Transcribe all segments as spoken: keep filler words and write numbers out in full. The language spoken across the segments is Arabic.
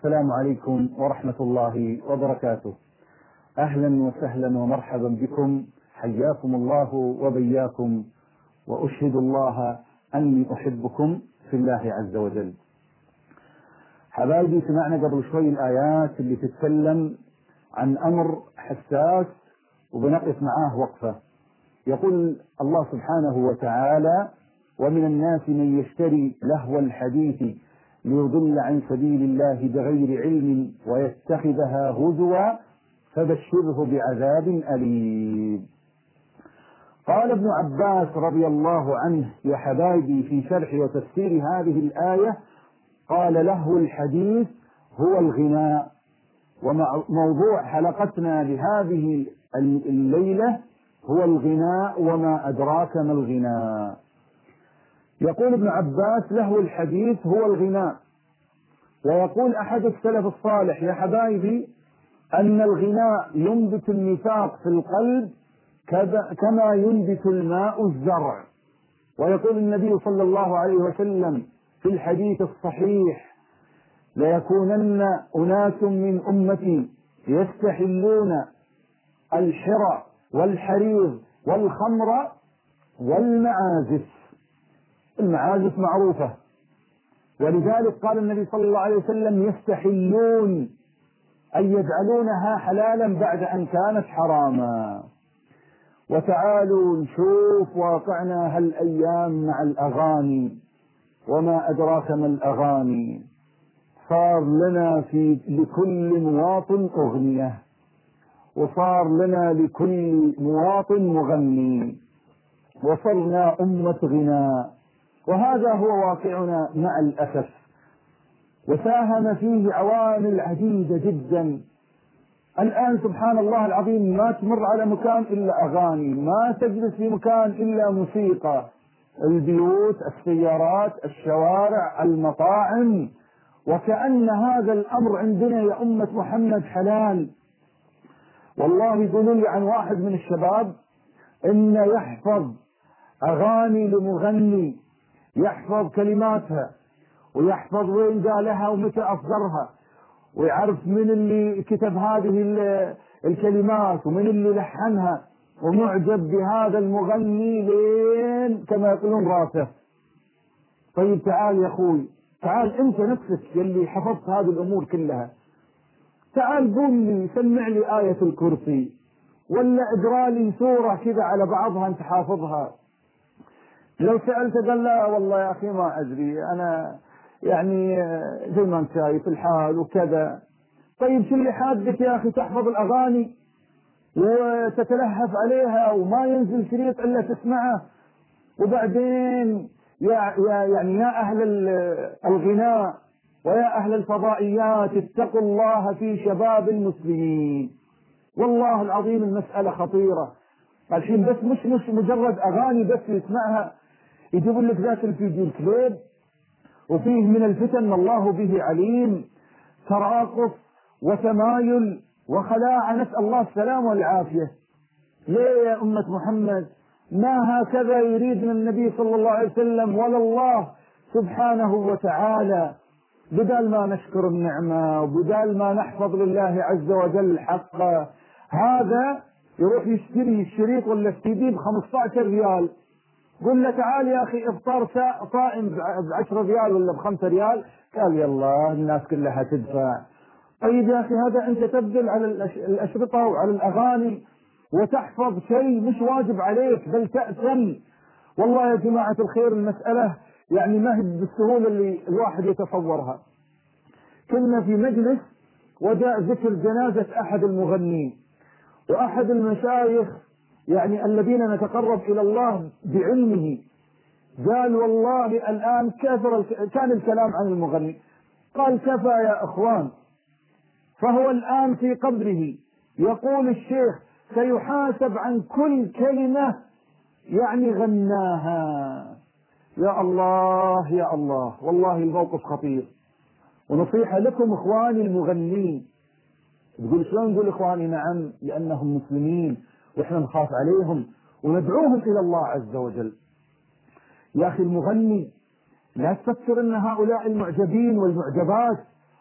السلام عليكم ورحمة الله وبركاته. أهلا وسهلا ومرحبا بكم، حياكم الله وبياكم، وأشهد الله أني أحبكم في الله عز وجل. حبايبي، سمعنا قبل شوي الآيات اللي تتكلم عن أمر حساس وبنقف معاه وقفة. يقول الله سبحانه وتعالى: ومن الناس من يشتري لهو الحديث ليضل عن سبيل الله بغير علم ويتخذها هزوا فبشره بعذاب أليم. قال ابن عباس رضي الله عنه يا حبايبي في شرح وتفسير هذه الآية، قال: لهو الحديث هو الغناء. وموضوع حلقتنا لهذه الليلة هو الغناء وما أدراك ما الغناء. يقول ابن عباس: لهو الحديث هو الغناء. ويقول أحد السلف الصالح يا حبايبي أن الغناء ينبت النفاق في القلب كما ينبت الماء الزرع. ويقول النبي صلى الله عليه وسلم في الحديث الصحيح: ليكونن أناس من أمتي يستحلون الحرى والحرير والخمر والمعازف. المعازف معروفة، ولذلك قال النبي صلى الله عليه وسلم: يستحلون، أي يجعلونها حلالا بعد أن كانت حراما. وتعالوا نشوف واقعنا هالأيام مع الأغاني، وما أدراك ما الأغاني. صار لنا في لكل مواطن أغنية، وصار لنا لكل مواطن مغني، وصرنا أمة غناء، وهذا هو واقعنا مع الأسف. وساهم فيه عوامل عديدة جدا. الآن سبحان الله العظيم ما تمر على مكان إلا أغاني، ما تجلس في مكان إلا موسيقى، البيوت، السيارات، الشوارع، المطاعم. وكأن هذا الأمر عندنا يا أمة محمد حلال. والله يقولوا لي عن واحد من الشباب إن يحفظ أغاني لمغني، يحفظ كلماتها، ويحفظ وين قالها ومتى أصدرها، ويعرف من اللي كتب هذه الكلمات ومن اللي لحنها، ومعجب بهذا المغني لين كما يقولون راسه. طيب تعال يا أخوي، تعال أنت نفسك اللي حفظت هذه الأمور كلها، تعال قول لي، سمع لي آية الكرسي، ولا اقرأ لي سورة كذا على بعضها أنت حافظها. لو سألت قال: لا والله يا أخي ما أدري، أنا يعني زي ما أنت شايف الحال وكذا. طيب شو اللي حادك يا أخي تحفظ الأغاني وتتلهف عليها وما ينزل شريط إلا تسمعه؟ وبعدين يا يا يعني يا أهل الغناء ويا أهل الفضائيات، اتقوا الله في شباب المسلمين. والله العظيم المسألة خطيرة. الحين بس مش مش مجرد أغاني بس يسمعها، يجيب لك ذاك الفيديو الكليب وفيه من الفتن ما الله به عليم، تراقص وتمايل وخلاعة، نسأل الله السلامة والعافية. ليه يا أمة محمد؟ ما هكذا يريدنا النبي صلى الله عليه وسلم ولا الله سبحانه وتعالى. بدل ما نشكر النعمة وبدل ما نحفظ لله عز وجل حقه، هذا يروح يشتري الشريط ولا السي دي بخمسة عشر ريال. قل له: تعال يا أخي افطار صائم بعشرة ريال ولا بخمسة ريال. قال: يلا الناس كلها تدفع. طيب يا أخي، هذا أنت تبذل على الأشرطة وعلى الأغاني وتحفظ شيء مش واجب عليك، بل تأثم. والله يا جماعة الخير المسألة يعني ما هي بالسهولة اللي الواحد يتصورها. كنا في مجلس وجاء ذكر جنازة أحد المغنين، وأحد المشايخ يعني الذين نتقرب إلى الله بعلمه قال: والله الآن كثر كان الكلام عن المغني. قال: كفى يا أخوان، فهو الآن في قبره يقول الشيخ سيحاسب عن كل كلمة يعني غناها. يا الله يا الله، والله الموقف خطير. ونصيحة لكم إخواني المغنين. تقول: شلون نقول إخواني؟ نعم، لأنهم مسلمين وإحنا نخاف عليهم وندعوهم إلى الله عز وجل. يا أخي المغني لا تفكر أن هؤلاء المعجبين والمعجبات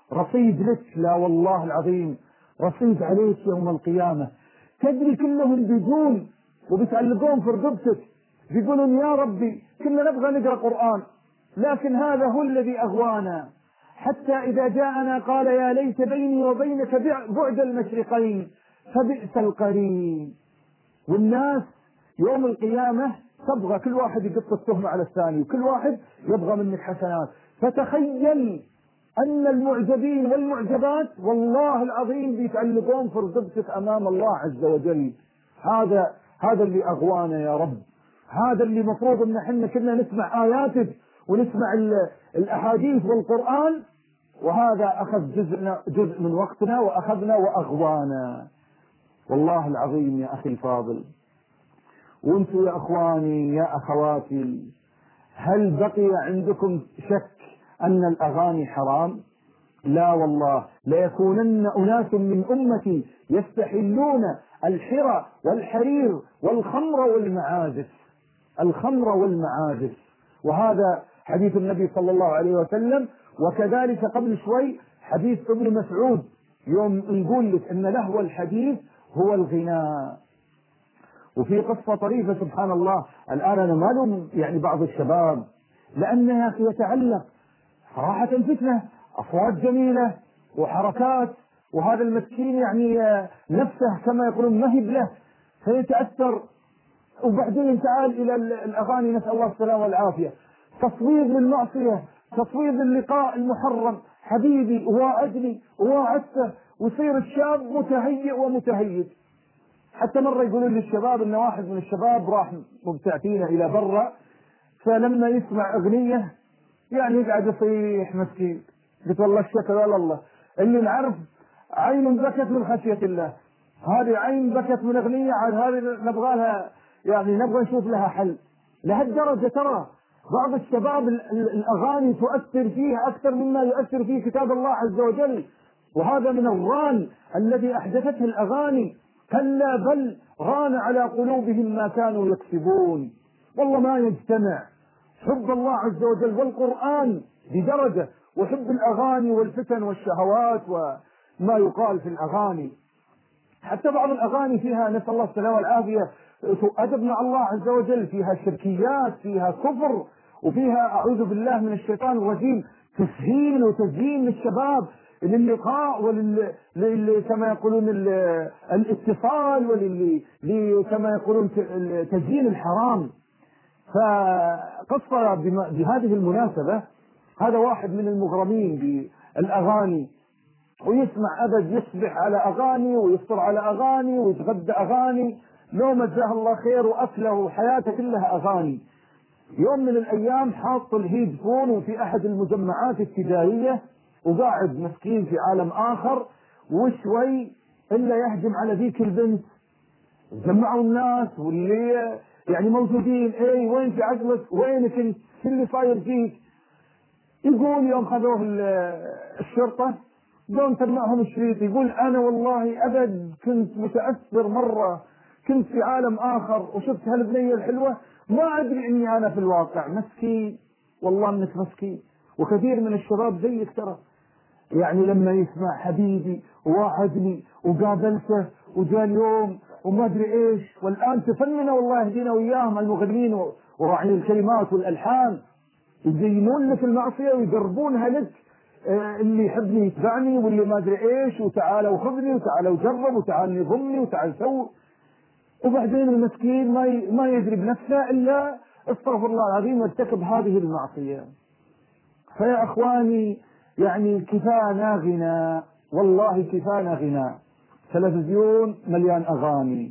رصيد لك، لا والله العظيم رصيد عليك يوم القيامة. تدري كلهم بيجون وبيتعلقون في رقبتك بيقولون يا ربي كنا نبغى نقرأ قرآن، لكن هذا هو الذي أغوانا، حتى إذا جاءنا قال يا ليت بيني وبينك بعد المشرقين فبئس القرين. والناس يوم القيامة تبغى كل واحد يقط التهمة على الثاني، وكل واحد يبغى منك حسنات. فتخيل أن المعجبين والمعجبات والله العظيم بيتعلقون في رقبتك أمام الله عز وجل. هذا هذا اللي أغوانا يا رب، هذا اللي مفروض أن احنا كنا نسمع آياتك ونسمع الأحاديث والقرآن، وهذا أخذ جزء جزء من وقتنا وأخذنا وأغوانا. والله العظيم يا أخي الفاضل، وانتم يا أخواني يا أخواتي، هل بقي عندكم شك أن الأغاني حرام؟ لا والله، ليكونن أناس من أمتي يستحلون الحرى والحرير والخمر والمعازف، الخمر والمعازف. وهذا حديث النبي صلى الله عليه وسلم. وكذلك قبل شوي حديث ابن مسعود يوم يقول لك أن لهو الحديث هو الغناء. وفي قصة طريفة سبحان الله، الآن أنا ما لوم يعني بعض الشباب، لأنه يا أخي يتعلق صراحة فتنة، أصوات جميلة وحركات، وهذا المسكين يعني نفسه كما يقولون مهب له فيتأثر. وبعدين تعال إلى الأغاني، نسأل الله السلامة والعافية، تصوير للمعصية، تصوير للقاء المحرم، حبيبي واعدني واعدته، ويصير الشاب متهيئ ومتهيج. حتى مرة يقولون للشباب ان واحد من الشباب راح مبتعثين الى برا، فلما يسمع اغنية يعني يقعد يصيح مسكين. قلت والله الشكر على الله اللي نعرف عين بكت من خشية الله، هذه عين بكت من اغنية، عاد هذه نبغى لها يعني نبغى نشوف لها حل. لهالدرجة ترى بعض الشباب الاغاني تؤثر فيه اكثر مما يؤثر فيه كتاب الله عز وجل، وهذا من الران الذي احدثته الاغاني. كلا بل ران على قلوبهم ما كانوا يكسبون. والله ما يجتمع حب الله عز وجل والقرآن بدرجة، وحب الأغاني والفتن والشهوات وما يقال في الأغاني. حتى بعض الأغاني فيها نسأل الله السلامة والعافية أدب مع الله عز وجل، فيها شركيات، فيها كفر، وفيها أعوذ بالله من الشيطان الرجيم تسهيل وتزيين للشباب للقاء ولل كما يقولون الاتصال ولل كما يقولون تزيين الحرام. فقصة بهذه المناسبة، هذا واحد من المغرمين بالأغاني، ويسمع أبد يصبح على أغاني ويفطر على أغاني ويتغدى أغاني، نوم جزاه الله خير وأكله وحياته كلها أغاني. يوم من الأيام حاط الهيدفون وفي أحد المجمعات التجارية وقاعد مسكين في عالم آخر، وشوي إلا يهجم على ذيك البنت. جمعوا الناس واللي يعني موجودين، ايه وين في عقلك، وينك انت، شو اللي صاير فيك؟ يقول يوم خذوه الشرطة قام سمعهم الشريط، يقول انا والله ابد كنت متأثر مرة، كنت في عالم اخر وشفت هالبنية الحلوة، ما ادري اني انا في الواقع. مسكين والله انك مسكين. وكثير من الشباب زيك ترى، يعني لما يسمع حبيبي وواعدني وقابلته وجاء اليوم وما ادري ايش، والان تفنن والله يهدينا وياهم المغنين وراعين الكلمات والالحان، يزينون لك المعصيه ويقربونها لك. آه اللي يحبني يتبعني واللي ما ادري ايش، وتعالوا خذني وتعالوا جرب وتعال نضمني وتعال سو. وبعدين المسكين ما ما يدري بنفسه الا استغفر الله العظيم وارتكب هذه المعصيه. فيا اخواني يعني كفانا غنى، والله كفانا غنى. تلفزيون مليان أغاني،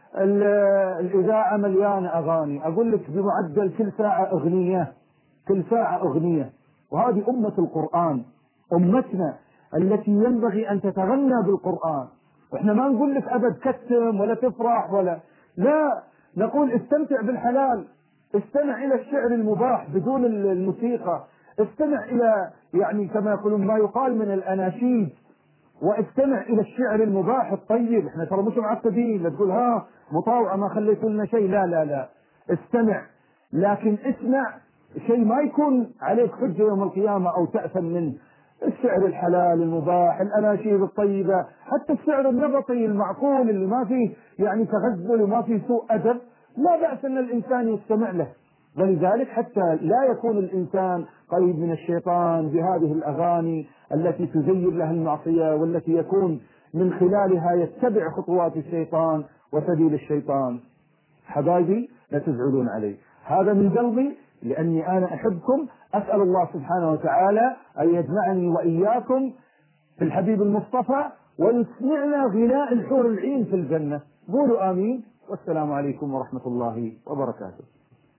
الإذاعة مليانة أغاني، أقول لك بمعدل كل ساعة أغنية، كل ساعة أغنية. وهذه أمة القرآن، أمتنا التي ينبغي أن تتغنى بالقرآن. وإحنا ما نقول لك أبد كتم ولا تفرح ولا لا، نقول استمتع بالحلال، استمع إلى الشعر المباح بدون الموسيقى، استمع إلى يعني كما يقولون ما يقال من الأناشيد، واستمع إلى الشعر المباح الطيب. احنا ترى مش معقدين، لا تقول ها مطاوعة ما خليتوا لنا شيء، لا لا لا، استمع، لكن اسمع شيء ما يكون عليك حجة يوم القيامة أو تأثم منه. الشعر الحلال المباح، الأناشيد الطيبة، حتى الشعر النبطي المعقول اللي ما فيه يعني تغزل وما فيه سوء أدب، لا بأس أن الإنسان يستمع له. ولذلك حتى لا يكون الإنسان قريب من الشيطان بهذه الأغاني التي تزين له المعصية والتي يكون من خلالها يتبع خطوات الشيطان وسبيل الشيطان. حبايبي لا تزعلون علي، هذا من قلبي لأني أنا أحبكم. أسأل الله سبحانه وتعالى أن يجمعني وإياكم في الحبيب المصطفى ويسمعنا غناء الحور العين في الجنة. قولوا آمين، والسلام عليكم ورحمة الله وبركاته.